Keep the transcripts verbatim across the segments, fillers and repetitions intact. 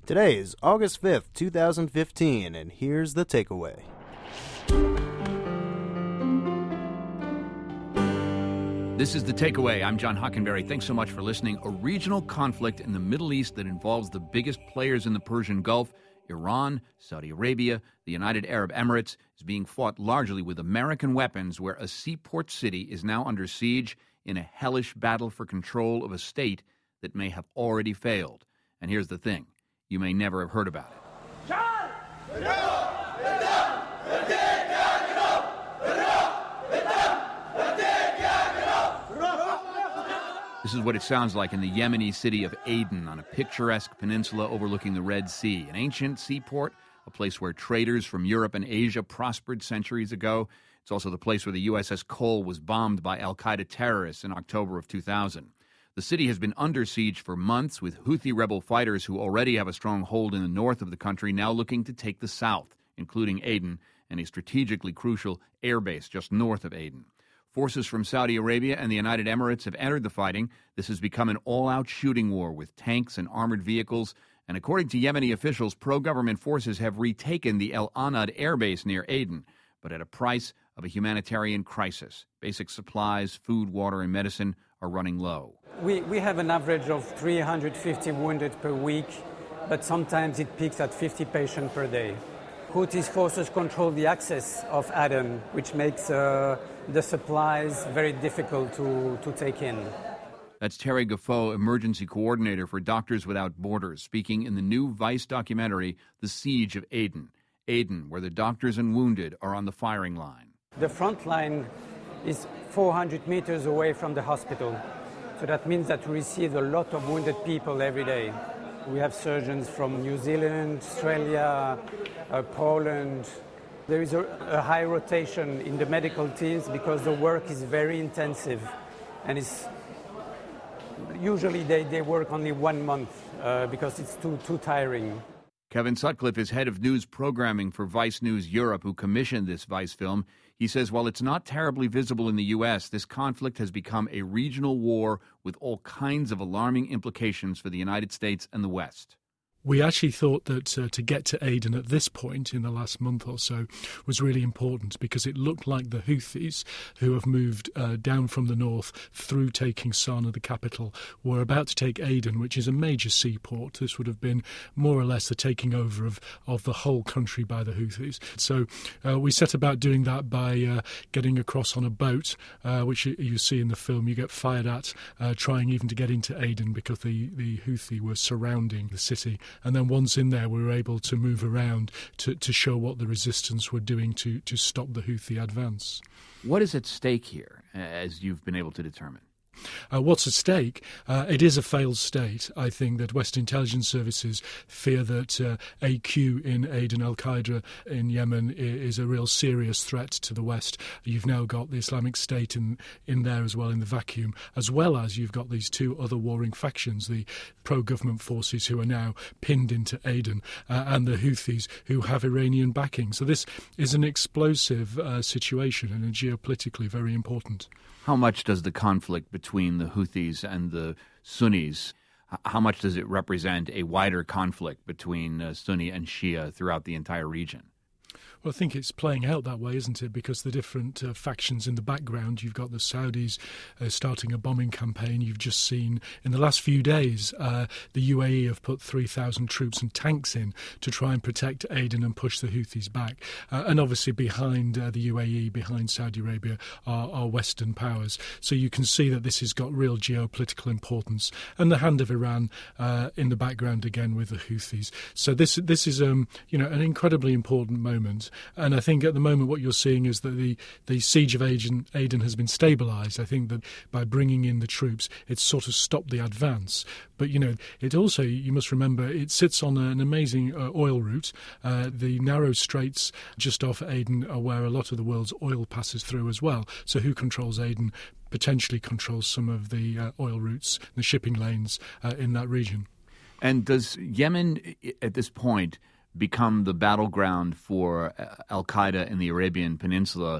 Today is August fifth, twenty fifteen, and here's the takeaway. This is The Takeaway. I'm John Hockenberry. Thanks so much for listening. A regional conflict in the Middle East that involves the biggest players in the Persian Gulf, Iran, Saudi Arabia, the United Arab Emirates, is being fought largely with American weapons, where a seaport city is now under siege in a hellish battle for control of a state that may have already failed. And here's the thing. You may never have heard about it. This is what it sounds like in the Yemeni city of Aden on a picturesque peninsula overlooking the Red Sea, an ancient seaport, a place where traders from Europe and Asia prospered centuries ago. It's also the place where the U S S Cole was bombed by al-Qaeda terrorists in October of two thousand. The city has been under siege for months, with Houthi rebel fighters who already have a strong hold in the north of the country now looking to take the south, including Aden and a strategically crucial airbase just north of Aden. Forces from Saudi Arabia and the United Emirates have entered the fighting. This has become an all-out shooting war with tanks and armored vehicles. And according to Yemeni officials, pro-government forces have retaken the El Anad airbase near Aden, but at a price of a humanitarian crisis. Basic supplies, food, water, and medicine are running low. We, we have an average of three hundred fifty wounded per week, but sometimes it peaks at fifty patients per day. Houthi forces control the access of Aden, which makes uh, the supplies very difficult to, to take in. That's Terry Gaffo, emergency coordinator for Doctors Without Borders, speaking in the new Vice documentary, The Siege of Aden. Aden, where the doctors and wounded are on the firing line. The front line is four hundred meters away from the hospital. So that means that we receive a lot of wounded people every day. We have surgeons from New Zealand, Australia, uh, Poland. There is a, a high rotation in the medical teams because the work is very intensive. And it's usually they, they work only one month uh, because it's too, too tiring. Kevin Sutcliffe is head of news programming for Vice News Europe, who commissioned this Vice film. He says while it's not terribly visible in the U S, this conflict has become a regional war with all kinds of alarming implications for the United States and the West. We actually thought that uh, to get to Aden at this point in the last month or so was really important because it looked like the Houthis, who have moved uh, down from the north through taking Sana'a, the capital, were about to take Aden, which is a major seaport. This would have been more or less the taking over of, of the whole country by the Houthis. So uh, we set about doing that by uh, getting across on a boat, uh, which you, you see in the film. You get fired at, uh, trying even to get into Aden because the, the Houthi were surrounding the city. And then once in there, we were able to move around to, to show what the resistance were doing to, to stop the Houthi advance. What is at stake here, as you've been able to determine? Uh, what's at stake? Uh, it is a failed state. I think that West intelligence services fear that uh, A Q in Aden, al-Qaeda in Yemen, is a real serious threat to the West. You've now got the Islamic State in, in there as well in the vacuum, as well as you've got these two other warring factions, the pro-government forces who are now pinned into Aden uh, and the Houthis who have Iranian backing. So this is an explosive uh, situation and geopolitically very important. How much does the conflict between the Houthis and the Sunnis, how much does it represent a wider conflict between uh, Sunni and Shia throughout the entire region? Well, I think it's playing out that way, isn't it? Because the different uh, factions in the background, you've got the Saudis uh, starting a bombing campaign. You've just seen in the last few days, uh, the U A E have put three thousand troops and tanks in to try and protect Aden and push the Houthis back. Uh, and obviously behind uh, the U A E, behind Saudi Arabia, are, are Western powers. So you can see that this has got real geopolitical importance. And the hand of Iran uh, in the background again with the Houthis. So this this is um, you know, an incredibly important moment. And I think at the moment what you're seeing is that the, the siege of Aden, Aden has been stabilised. I think that by bringing in the troops, it's sort of stopped the advance. But, you know, it also, you must remember, it sits on an amazing uh, oil route. Uh, the narrow straits just off Aden are where a lot of the world's oil passes through as well. So who controls Aden potentially controls some of the uh, oil routes, the shipping lanes uh, in that region. And does Yemen, at this point, become the battleground for al-Qaeda in the Arabian Peninsula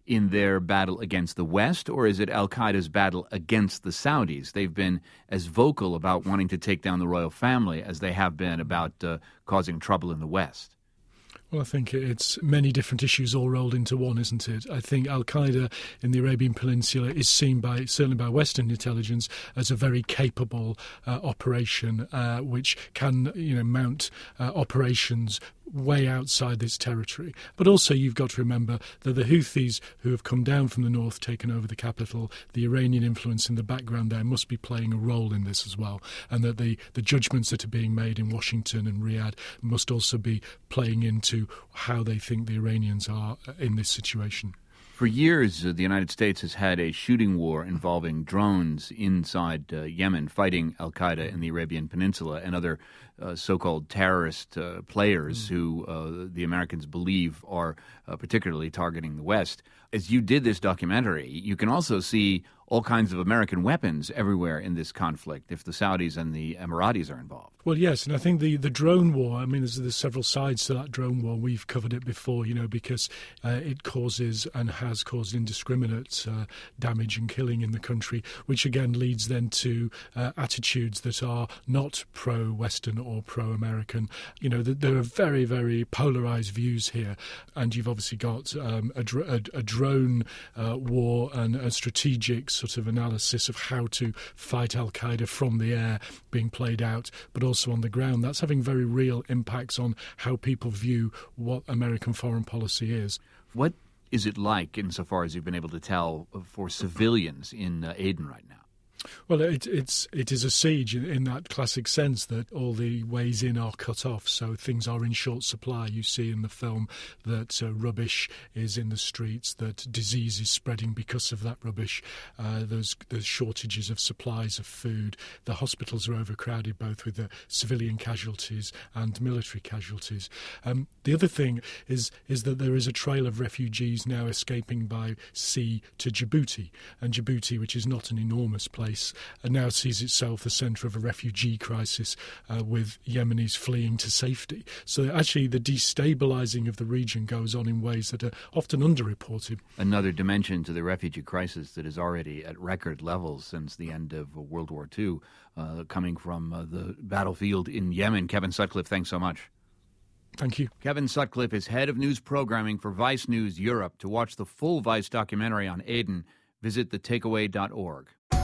in their battle against the West, or is it al-Qaeda's battle against the Saudis? They've been as vocal about wanting to take down the royal family as they have been about uh, causing trouble in the West. Well, I think it's many different issues all rolled into one, isn't it? I think al-Qaeda in the Arabian Peninsula is seen by, certainly by Western intelligence, as a very capable uh, operation, uh, which can, you know, mount uh, operations way outside this territory. But also you've got to remember that the Houthis, who have come down from the north, taken over the capital, the Iranian influence in the background there must be playing a role in this as well, and that the, the judgments that are being made in Washington and Riyadh must also be playing into how they think the Iranians are in this situation. For years, uh, the United States has had a shooting war involving drones inside uh, Yemen, fighting al-Qaeda in the Arabian Peninsula and other uh, so-called terrorist uh, players mm. who uh, the Americans believe are uh, particularly targeting the West. As you did this documentary, you can also see all kinds of American weapons everywhere in this conflict if the Saudis and the Emiratis are involved. Well, yes, and I think the, the drone war, I mean, there's, there's several sides to that drone war. We've covered it before, you know, because uh, it causes and has caused indiscriminate uh, damage and killing in the country, which again leads then to uh, attitudes that are not pro-Western or pro-American. You know, there are very, very polarised views here, and you've obviously got um, a, dr- a, a drone uh, war and a strategic sort of analysis of how to fight al-Qaeda from the air being played out, but also on the ground. That's having very real impacts on how people view what American foreign policy is. What is it like, insofar as you've been able to tell, for civilians in uh, Aden right now? Well, it, it's it is a siege in, in that classic sense that all the ways in are cut off, so things are in short supply. You see in the film that uh, rubbish is in the streets, that disease is spreading because of that rubbish. Uh, there's, there's shortages of supplies of food. The hospitals are overcrowded, both with the civilian casualties and military casualties. Um, the other thing is is that there is a trail of refugees now escaping by sea to Djibouti, and Djibouti, which is not an enormous place, and now sees itself the centre of a refugee crisis uh, with Yemenis fleeing to safety. So actually the destabilising of the region goes on in ways that are often underreported. Another dimension to the refugee crisis that is already at record levels since the end of World War Two, uh, coming from uh, the battlefield in Yemen. Kevin Sutcliffe, thanks so much. Thank you. Kevin Sutcliffe is head of news programming for Vice News Europe. To watch the full Vice documentary on Aden, visit the takeaway dot org.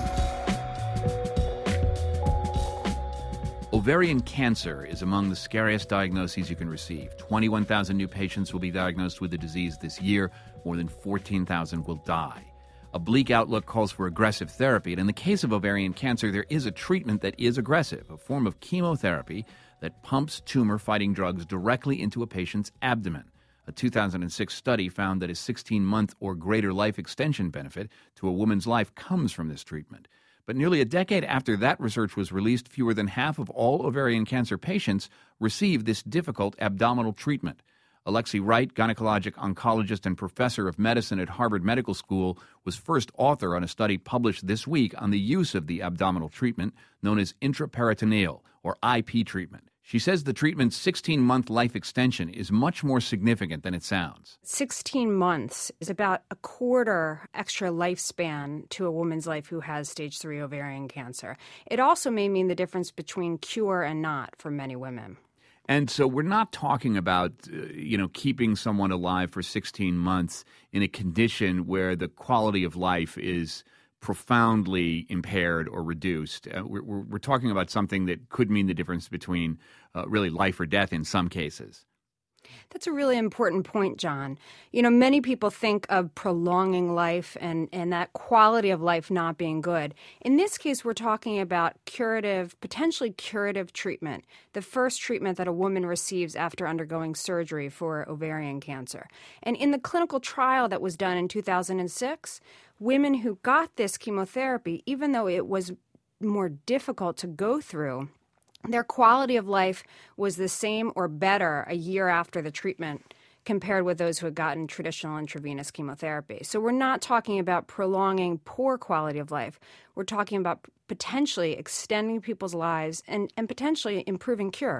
Ovarian cancer is among the scariest diagnoses you can receive. twenty-one thousand new patients will be diagnosed with the disease this year. More than fourteen thousand will die. A bleak outlook calls for aggressive therapy, and in the case of ovarian cancer, there is a treatment that is aggressive, a form of chemotherapy that pumps tumor-fighting drugs directly into a patient's abdomen. A two thousand six study found that a sixteen-month or greater life extension benefit to a woman's life comes from this treatment. But nearly a decade after that research was released, fewer than half of all ovarian cancer patients receive this difficult abdominal treatment. Alexi Wright, gynecologic oncologist and professor of medicine at Harvard Medical School, was first author on a study published this week on the use of the abdominal treatment known as intraperitoneal, or I P treatment. She says the treatment's sixteen-month life extension is much more significant than it sounds. sixteen months is about a quarter extra lifespan to a woman's life who has stage three ovarian cancer. It also may mean the difference between cure and not for many women. And so we're not talking about, uh, you know, keeping someone alive for sixteen months in a condition where the quality of life is profoundly impaired or reduced. Uh, we're, we're talking about something that could mean the difference between uh, really life or death in some cases. That's a really important point, John. You know, many people think of prolonging life and, and that quality of life not being good. In this case, we're talking about curative, potentially curative treatment, the first treatment that a woman receives after undergoing surgery for ovarian cancer. And in the clinical trial that was done in two thousand six, women who got this chemotherapy, even though it was more difficult to go through, their quality of life was the same or better a year after the treatment compared with those who had gotten traditional intravenous chemotherapy. So we're not talking about prolonging poor quality of life. We're talking about potentially extending people's lives and, and potentially improving cure.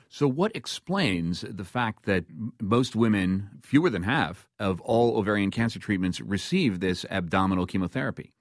So what explains the fact that most women, fewer than half, of all ovarian cancer treatments receive this abdominal chemotherapy?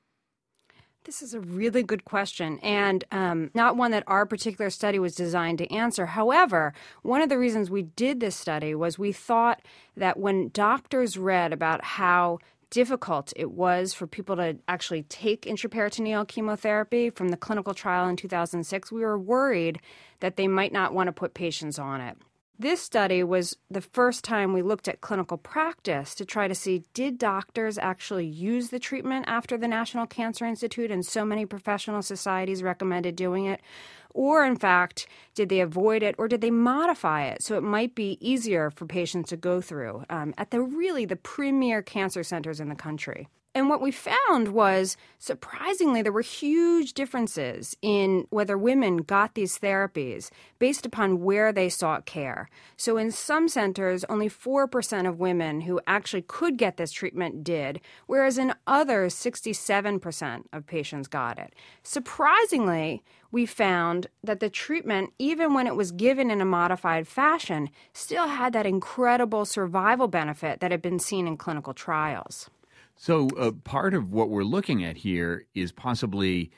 This is a really good question, and um, not one that our particular study was designed to answer. However, one of the reasons we did this study was we thought that when doctors read about how difficult it was for people to actually take intraperitoneal chemotherapy from the clinical trial in two thousand six, we were worried that they might not want to put patients on it. This study was the first time we looked at clinical practice to try to see, did doctors actually use the treatment after the National Cancer Institute and so many professional societies recommended doing it? Or, in fact, did they avoid it, or did they modify it so it might be easier for patients to go through um, at the really the premier cancer centers in the country? And what we found was, surprisingly, there were huge differences in whether women got these therapies based upon where they sought care. So in some centers, only four percent of women who actually could get this treatment did, whereas in others, sixty-seven percent of patients got it. Surprisingly, we found that the treatment, even when it was given in a modified fashion, still had that incredible survival benefit that had been seen in clinical trials. So uh, part of what we're looking at here is possibly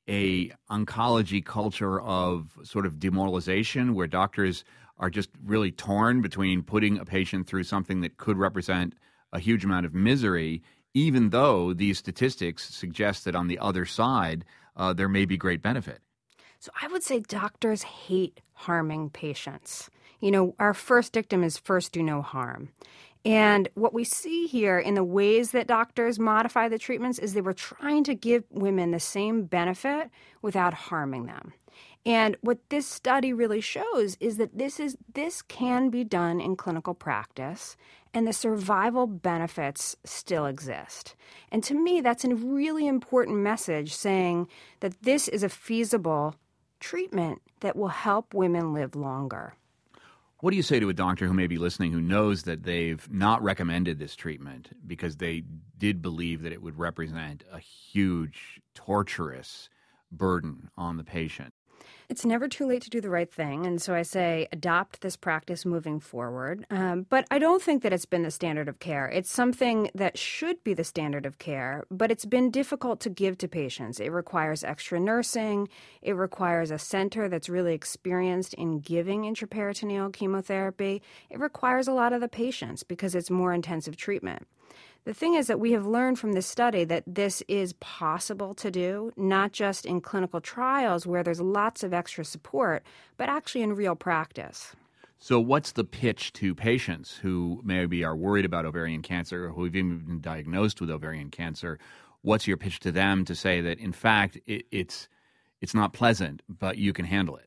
a oncology culture of sort of demoralization where doctors are just really torn between putting a patient through something that could represent a huge amount of misery, even though these statistics suggest that on the other side, uh, there may be great benefit. So I would say doctors hate harming patients. You know, our first dictum is first do no harm. And what we see here in the ways that doctors modify the treatments is they were trying to give women the same benefit without harming them. And what this study really shows is that this is this can be done in clinical practice, and the survival benefits still exist. And to me, that's a really important message saying that this is a feasible treatment that will help women live longer. What do you say to a doctor who may be listening who knows that they've not recommended this treatment because they did believe that it would represent a huge, torturous burden on the patient? It's never too late to do the right thing, and so I say adopt this practice moving forward. Um, but I don't think that it's been the standard of care. It's something that should be the standard of care, but it's been difficult to give to patients. It requires extra nursing. It requires a center that's really experienced in giving intraperitoneal chemotherapy. It requires a lot of the patients because it's more intensive treatment. The thing is that we have learned from this study that this is possible to do, not just in clinical trials where there's lots of extra support, but actually in real practice. So what's the pitch to patients who maybe are worried about ovarian cancer or who have even been diagnosed with ovarian cancer? What's your pitch to them to say that, in fact, it, it's it's not pleasant, but you can handle it?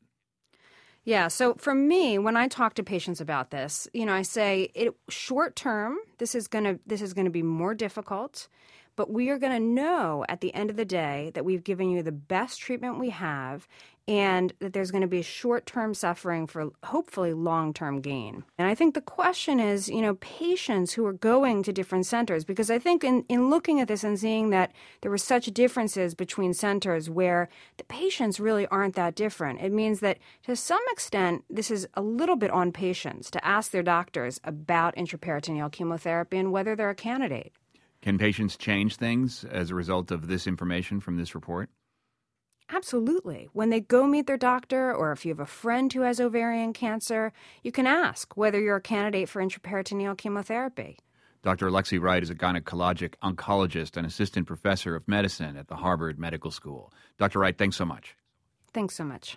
Yeah, so for me, when I talk to patients about this, you know, I say it, short term, this is going to this is going to be more difficult, but we are going to know at the end of the day that we've given you the best treatment we have and that there's going to be short-term suffering for hopefully long-term gain. And I think the question is, you know, patients who are going to different centers, because I think in, in looking at this and seeing that there were such differences between centers where the patients really aren't that different, it means that to some extent this is a little bit on patients to ask their doctors about intraperitoneal chemotherapy and whether they're a candidate. Can patients change things as a result of this information from this report? Absolutely. When they go meet their doctor, or if you have a friend who has ovarian cancer, you can ask whether you're a candidate for intraperitoneal chemotherapy. Doctor Alexi Wright is a gynecologic oncologist and assistant professor of medicine at the Harvard Medical School. Doctor Wright, thanks so much. Thanks so much.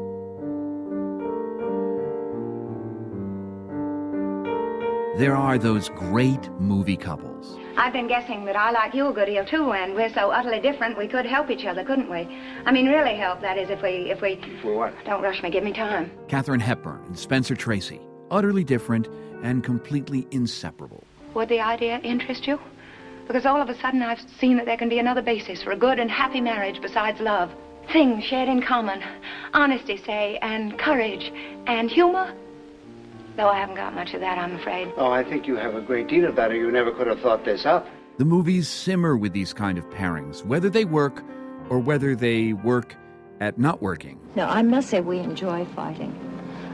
There are those great movie couples. I've been guessing that I like you a good deal, too, and we're so utterly different we could help each other, couldn't we? I mean, really help, that is, if we... if we. For what? Don't rush me, give me time. Katharine Hepburn and Spencer Tracy, utterly different and completely inseparable. Would the idea interest you? Because all of a sudden I've seen that there can be another basis for a good and happy marriage besides love. Things shared in common. Honesty, say, and courage, and humor. Though I haven't got much of that, I'm afraid. Oh, I think you have a great deal of that, or you never could have thought this up. The movies simmer with these kind of pairings, whether they work or whether they work at not working. No, I must say we enjoy fighting.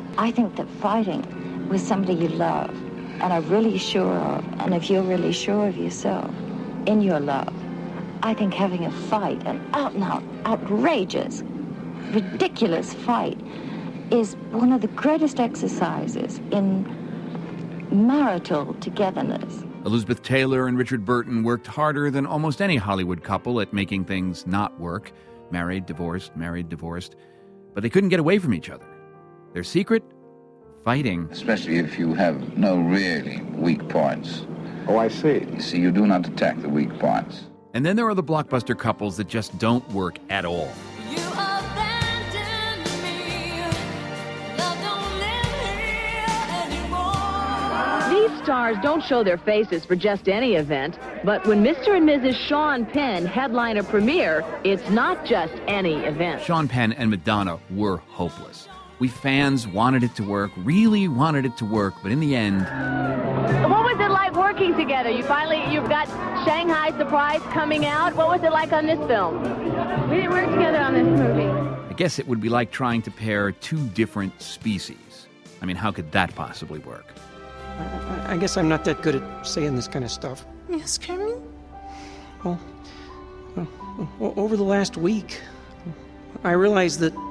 I think that fighting with somebody you love and are really sure of, and if you're really sure of yourself in your love, I think having a fight, an out-and-out, outrageous, ridiculous fight, is one of the greatest exercises in marital togetherness. Elizabeth Taylor and Richard Burton worked harder than almost any Hollywood couple at making things not work. Married, divorced, married, divorced. But they couldn't get away from each other. Their secret? Fighting. Especially if you have no really weak points. Oh, I see. You see, you do not attack the weak points. And then there are the blockbuster couples that just don't work at all. You abandoned me. Love don't live here anymore. These stars don't show their faces for just any event, but when Mister and Missus Sean Penn headline a premiere, it's not just any event. Sean Penn and Madonna were hopeless. We fans wanted it to work, really wanted it to work, but in the end... What was it like working together? You finally, you've got Shanghai Surprise coming out. What was it like on this film? We didn't work together on this movie. I guess it would be like trying to pair two different species. I mean, how could that possibly work? I, I guess I'm not that good at saying this kind of stuff. Yes, Kermit? Well, uh, over the last week, I realized that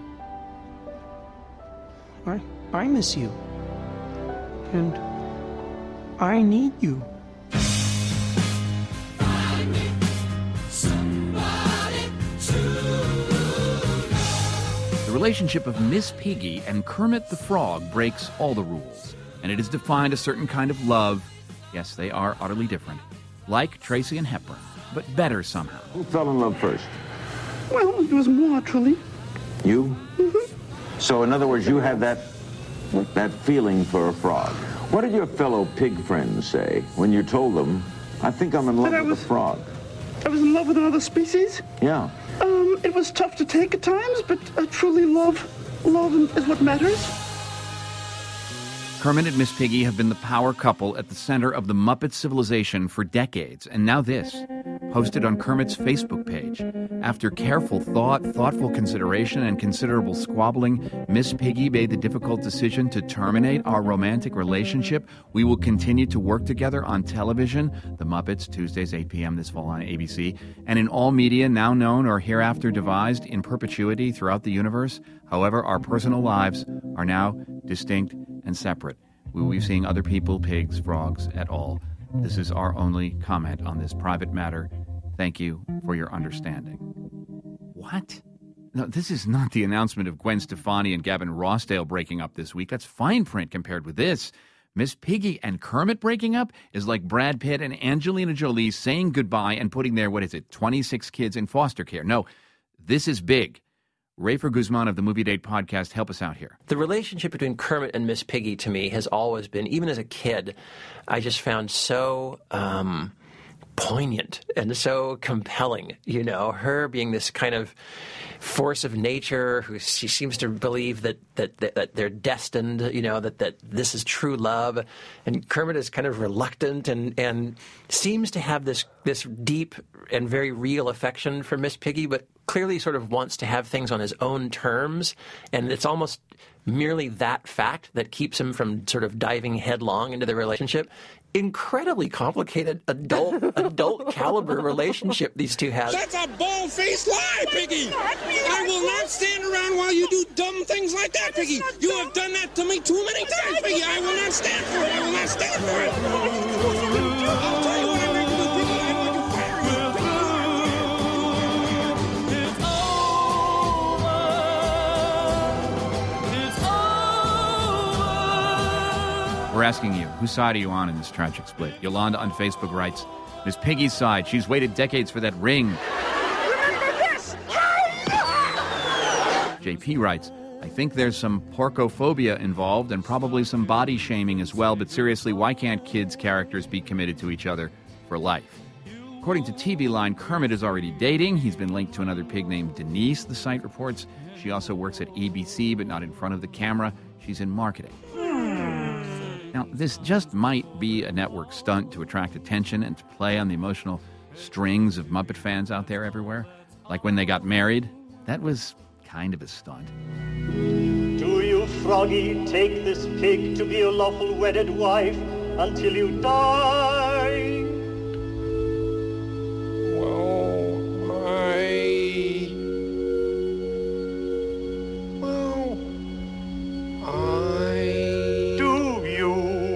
I, I miss you. And I need you. The relationship of Miss Piggy and Kermit the Frog breaks all the rules, and it has defined a certain kind of love. Yes, they are utterly different, like Tracy and Hepburn, but better somehow. Who fell in love first? Well, it was more, actually. You? Mm-hmm. So, in other words, you have that that feeling for a frog. What did your fellow pig friends say when you told them, I think I'm in love with was, a frog? I was in love with another species? Yeah. Um, it was tough to take at times, but uh, truly love, love is what matters. Kermit and Miss Piggy have been the power couple at the center of the Muppet civilization for decades, and now this, posted on Kermit's Facebook page. After careful thought, thoughtful consideration, and considerable squabbling, Miss Piggy made the difficult decision to terminate our romantic relationship. We will continue to work together on television, The Muppets, Tuesdays, eight p.m. this fall on A B C, and in all media now known or hereafter devised in perpetuity throughout the universe. However, our personal lives are now distinct and separate. We will be seeing other people, pigs, frogs, et al. This is our only comment on this private matter. Thank you for your understanding. What? No, this is not the announcement of Gwen Stefani and Gavin Rossdale breaking up this week. That's fine print compared with this. Miss Piggy and Kermit breaking up is like Brad Pitt and Angelina Jolie saying goodbye and putting their, what is it, twenty-six kids in foster care. No, this is big. Rafer Guzman of the Movie Date podcast, help us out here. The relationship between Kermit and Miss Piggy to me has always been, even as a kid, I just found so um, poignant and so compelling. You know, her being this kind of force of nature who she seems to believe that that, that, that they're destined, you know, that, that this is true love. And Kermit is kind of reluctant and, and seems to have this, this deep and very real affection for Miss Piggy, but clearly sort of wants to have things on his own terms, and it's almost merely that fact that keeps him from sort of diving headlong into the relationship. Incredibly complicated adult adult caliber relationship these two have. That's a bald-faced lie, Piggy! I will not stand around while you do dumb things like that, Piggy! You have done that to me too many times, Piggy! I will not stand for it! I will not stand for it! I'll tell you what I'm going to do, Piggy! I'm going to fire you! We're asking you, whose side are you on in this tragic split? Yolanda on Facebook writes, Miss Piggy's side. She's waited decades for that ring. Remember this! J P writes, I think there's some porcophobia involved and probably some body shaming as well, but seriously, why can't kids' characters be committed to each other for life? According to T V Line, Kermit is already dating. He's been linked to another pig named Denise, the site reports. She also works at A B C, but not in front of the camera. She's in marketing. Now, this just might be a network stunt to attract attention and to play on the emotional strings of Muppet fans out there everywhere. Like when they got married, that was kind of a stunt. Do you Froggy, take this pig to be your lawful wedded wife until you die. Well, I... Well, I... Do you?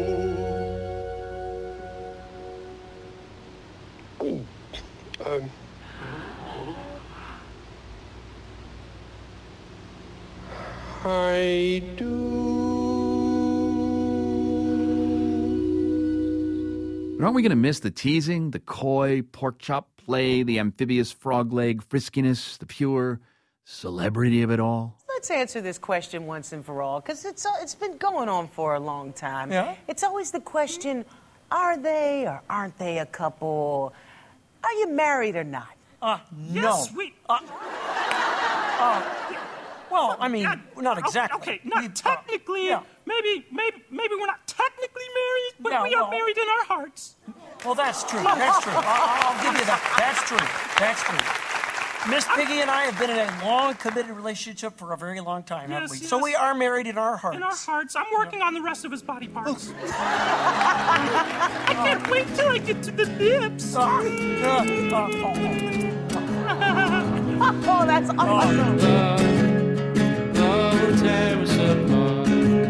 Um... I do. But aren't we going to miss the teasing, the coy, pork chop play, the amphibious frog leg friskiness, the pure celebrity of it all? Let's answer this question once and for all, because it's, uh, it's been going on for a long time. Yeah? It's always the question, are they or aren't they a couple? Are you married or not? Uh, no. Yes, we... Uh, uh, well, I mean, Yeah, not exactly. Okay, okay, not We- uh, technically. yeah. Maybe, maybe, maybe we're not technically married, but Yeah, we are well- married in our hearts. Well, that's true. That's true. I'll, I'll give you that. That's true. That's true. Miss Piggy and I have been in a long, committed relationship for a very long time, haven't Yes, we? So yes. we are married in our hearts. In our hearts. I'm working on the rest of his body parts. I can't wait till I get to the nips. Uh, uh, uh, oh. Oh, that's awesome. Love will tear us apart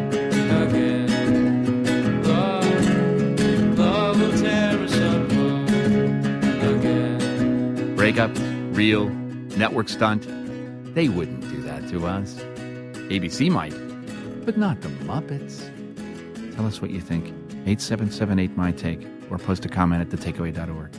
again. Love, love will tear us apart again. Breakup, real, network stunt. They wouldn't do that to us. A B C might, but not the Muppets. Tell us what you think. eight seven seven eight my take or post a comment at the takeaway dot org.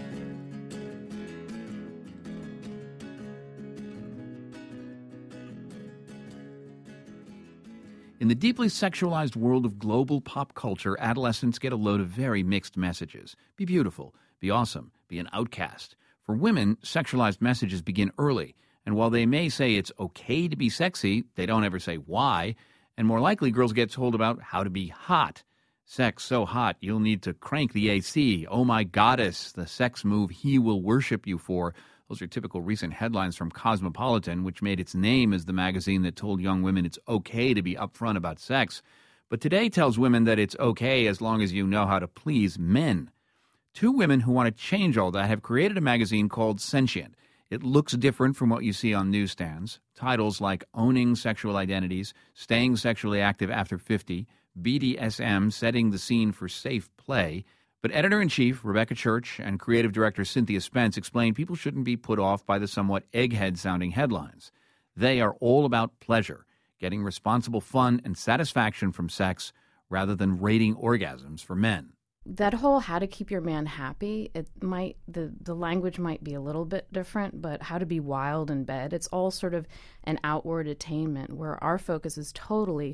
In the deeply sexualized world of global pop culture, adolescents get a load of very mixed messages. Be beautiful, be awesome, be an outcast. For women, sexualized messages begin early, and while they may say it's okay to be sexy, they don't ever say why, and more likely girls get told about how to be hot. Sex so hot, you'll need to crank the A C. Oh my goddess, the sex move he will worship you for. Those are typical recent headlines from Cosmopolitan, which made its name as the magazine that told young women it's okay to be upfront about sex. But today tells women that it's okay as long as you know how to please men. Two women who want to change all that have created a magazine called Sentient. It looks different from what you see on newsstands. Titles like Owning Sexual Identities, Staying Sexually Active After fifty, B D S M, Setting the Scene for Safe Play. But editor-in-chief Rebecca Church and creative director Cynthia Spence explain people shouldn't be put off by the somewhat egghead-sounding headlines. They are all about pleasure, getting responsible fun and satisfaction from sex rather than rating orgasms for men. That whole how to keep your man happy, it might the, the language might be a little bit different, but how to be wild in bed, it's all sort of an outward attainment where our focus is totally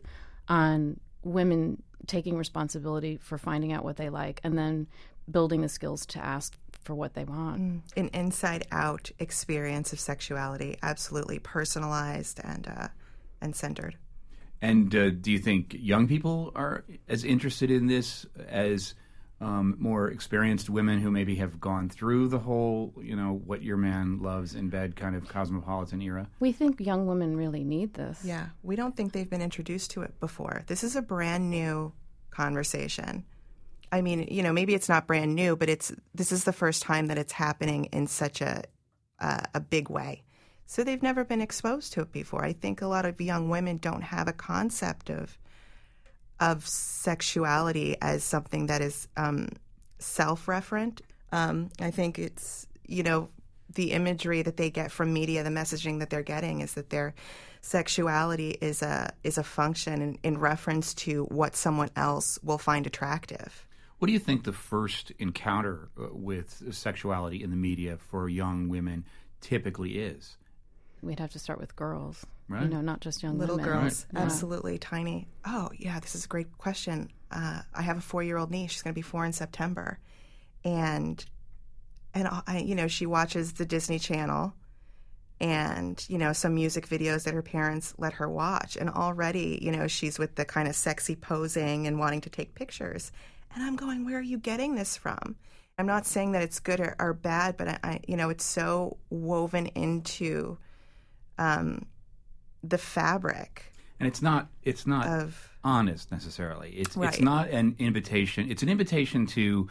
on women taking responsibility for finding out what they like and then building the skills to ask for what they want. Mm. An inside-out experience of sexuality, absolutely personalized and uh, and centered. And uh, do you think young people are as interested in this as um, more experienced women who maybe have gone through the whole, you know, what your man loves in bed kind of cosmopolitan era? We think young women really need this. Yeah, we don't think they've been introduced to it before. This is a brand new conversation. I mean, you know, maybe it's not brand new, but it's this is the first time that it's happening in such a uh, a big way. So they've never been exposed to it before. I think a lot of young women don't have a concept of of sexuality as something that is um, self-referent. Um, I think it's, you know, the imagery that they get from media, the messaging that they're getting is that their sexuality is a is a function in, in reference to what someone else will find attractive. What do you think the first encounter uh, with sexuality in the media for young women typically is? We'd have to start with girls, right? You know, not just young Little women. girls, Right. absolutely yeah. Tiny. Oh, yeah, this is a great question. Uh, I have a four-year-old niece. She's going to be four in September. And, and I, you know, she watches the Disney Channel and, you know, some music videos that her parents let her watch. And already, you know, she's with the kind of sexy posing and wanting to take pictures. And I'm going, where are you getting this from? I'm not saying that it's good or, or bad, but I, I, you know, it's so woven into um, the fabric. And it's not it's not of, honest necessarily. It's right. it's not an invitation. It's an invitation to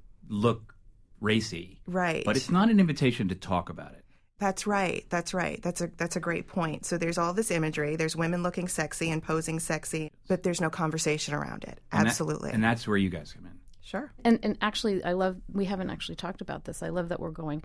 look racy. Right. But it's not an invitation to talk about it. That's right. That's right. That's a that's a great point. So there's all this imagery. There's women looking sexy and posing sexy, but there's no conversation around it. And Absolutely. That, and that's where you guys come in. Sure. And and actually, I love. We haven't actually talked about this. I love that we're going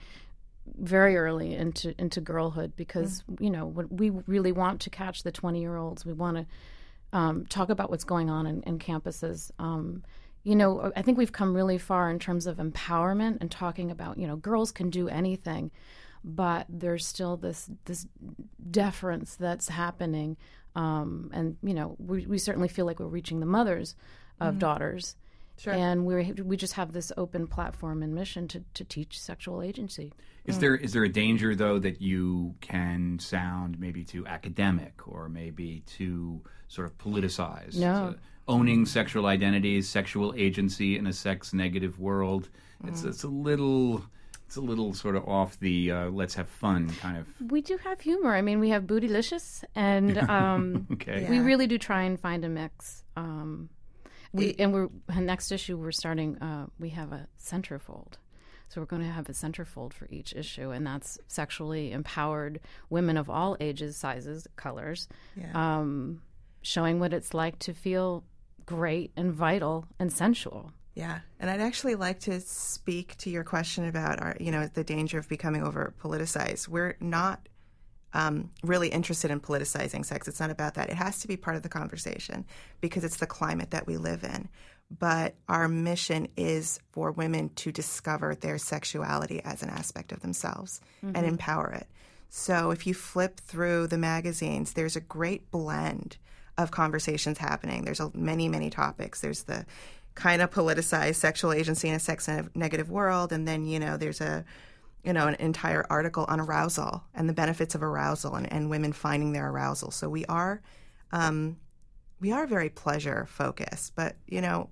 very early into into girlhood because mm. you know we really want to catch the twenty year olds. We want to um, talk about what's going on in, in campuses. Um, you know, I think we've come really far in terms of empowerment and talking about you know girls can do anything, but there's still this this deference that's happening, um, and you know we we certainly feel like we're reaching the mothers of mm. daughters. Sure. And we we just have this open platform and mission to, to teach sexual agency. Is mm. there is there a danger though that you can sound maybe too academic or maybe too sort of politicized? No. Uh, owning sexual identities, sexual agency in a sex negative world. Mm. It's it's a little it's a little sort of off the uh, let's have fun kind of. We do have humor. I mean, we have Bootylicious, and um, okay. yeah. we really do try and find a mix. Um, We, and we're next issue. We're starting. Uh, we have a centerfold, so we're going to have a centerfold for each issue, and that's sexually empowered women of all ages, sizes, colors, yeah. um, showing what it's like to feel great and vital and sensual. Yeah, and I'd actually like to speak to your question about our, you know, the danger of becoming over politicized. We're not. Um, really interested in politicizing sex. It's not about that. It has to be part of the conversation because it's the climate that we live in. But our mission is for women to discover their sexuality as an aspect of themselves mm-hmm. and empower it. So if you flip through the magazines, there's a great blend of conversations happening. There's a, many, many topics. There's the kind of politicized sexual agency in a sex negative world, and then, you know, there's a you know, an entire article on arousal and the benefits of arousal and, and women finding their arousal. So we are, um, we are very pleasure focused, but, you know,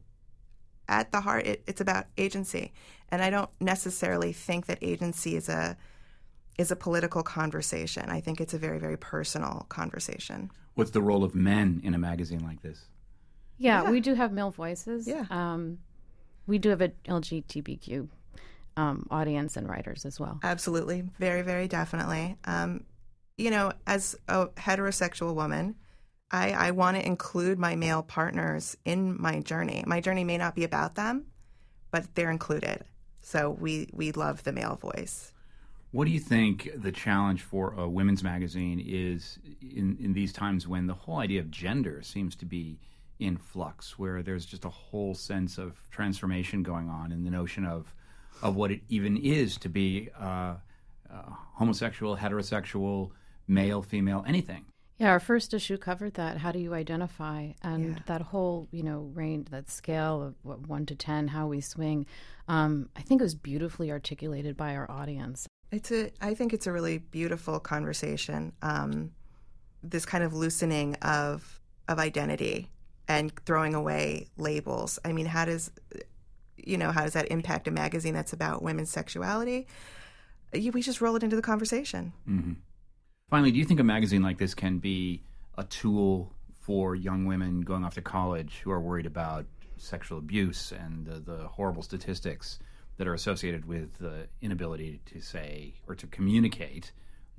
at the heart, it, it's about agency. And I don't necessarily think that agency is a, is a political conversation. I think it's a very, very personal conversation. What's the role of men in a magazine like this? Yeah, yeah. we do have male voices. Yeah. Um, we do have an L G B T Q Um, audience and writers as well. Absolutely. Very, very definitely. Um, you know, as a heterosexual woman, I, I want to include my male partners in my journey. My journey may not be about them, but they're included. So we, we love the male voice. What do you think the challenge for a women's magazine is in, in these times when the whole idea of gender seems to be in flux, where there's just a whole sense of transformation going on in the notion of of what it even is to be uh, uh, homosexual, heterosexual, male, female, anything. Yeah, our first issue covered that. How do you identify? And yeah. that whole, you know, range, that scale of what, one to ten, how we swing, um, I think it was beautifully articulated by our audience. It's a, I think it's a really beautiful conversation, um, this kind of loosening of of identity and throwing away labels. I mean, how does... You know, how does that impact a magazine that's about women's sexuality? We just roll it into the conversation. Mm-hmm. Finally, do you think a magazine like this can be a tool for young women going off to college who are worried about sexual abuse and the, the horrible statistics that are associated with the inability to say or to communicate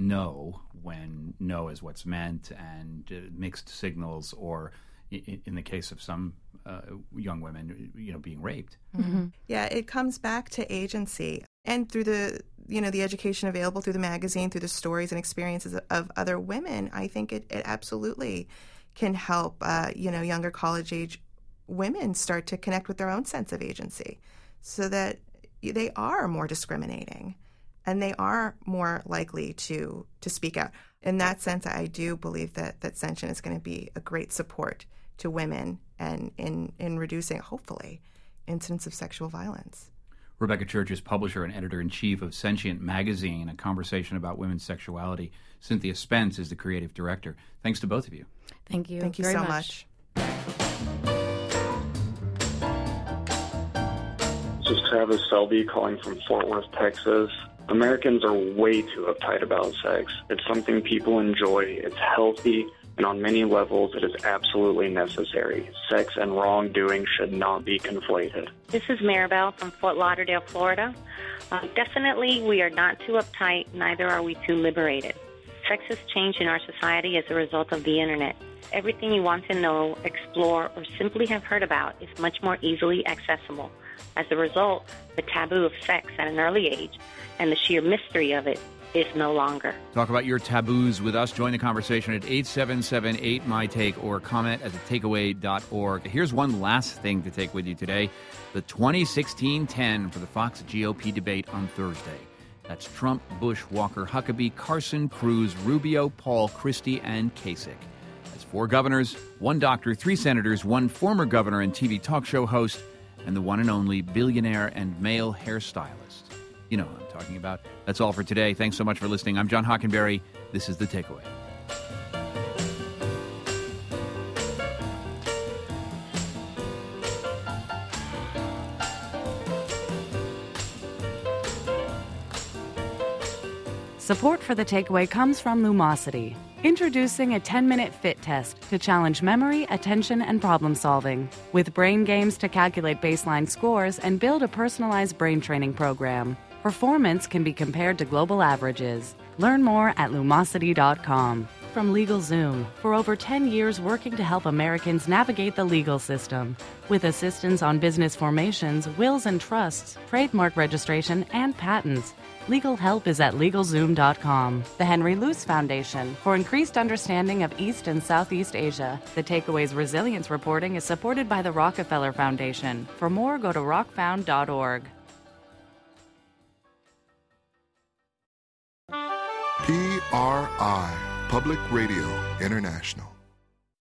no when no is what's meant, and uh, mixed signals, or in, in the case of some uh, young women, you know, being raped? Mm-hmm. Yeah, it comes back to agency, and through the you know the education available through the magazine, through the stories and experiences of other women, I think it, it absolutely can help uh, you know younger college age women start to connect with their own sense of agency, so that they are more discriminating and they are more likely to to speak out. In that sense, I do believe that that Sentient is going to be a great support to women and in in reducing, hopefully, incidents of sexual violence. Rebecca Church is publisher and editor-in-chief of Sentient Magazine, a conversation about women's sexuality. Cynthia Spence is the creative director. Thanks to both of you. Thank you. Thank you very so much. much. This is Travis Selby calling from Fort Worth, Texas. Americans are way too uptight about sex. It's something people enjoy. It's healthy. and on many levels it is absolutely necessary. Sex and wrongdoing should not be conflated. This is Maribel from Fort Lauderdale, Florida. Uh, definitely we are not too uptight, neither are we too liberated. Sex has changed in our society as a result of the internet. Everything you want to know, explore, or simply have heard about is much more easily accessible. As a result, the taboo of sex at an early age and the sheer mystery of it is no longer. Talk about your taboos with us. Join the conversation at eight seven seven eight M Y Take or comment at the takeaway dot org. Here's one last thing to take with you today. The twenty sixteen ten for the Fox G O P debate on Thursday. That's Trump, Bush, Walker, Huckabee, Carson, Cruz, Rubio, Paul, Christie, and Kasich. That's four governors, one doctor, three senators, one former governor and T V talk show host, and the one and only billionaire and male hairstylist. You know who I'm talking about. That's all for today. Thanks so much for listening. I'm John Hockenberry. This is The Takeaway. Support for The Takeaway comes from Lumosity, introducing a ten-minute fit test to challenge memory, attention, and problem-solving, with brain games to calculate baseline scores and build a personalized brain training program. Performance can be compared to global averages. Learn more at lumosity dot com. From LegalZoom, for over ten years working to help Americans navigate the legal system, with assistance on business formations, wills and trusts, trademark registration, and patents. Legal help is at legal zoom dot com. The Henry Luce Foundation, for increased understanding of East and Southeast Asia. The Takeaway's resilience reporting is supported by the Rockefeller Foundation. For more, go to rock found dot org. P R I, Public Radio International.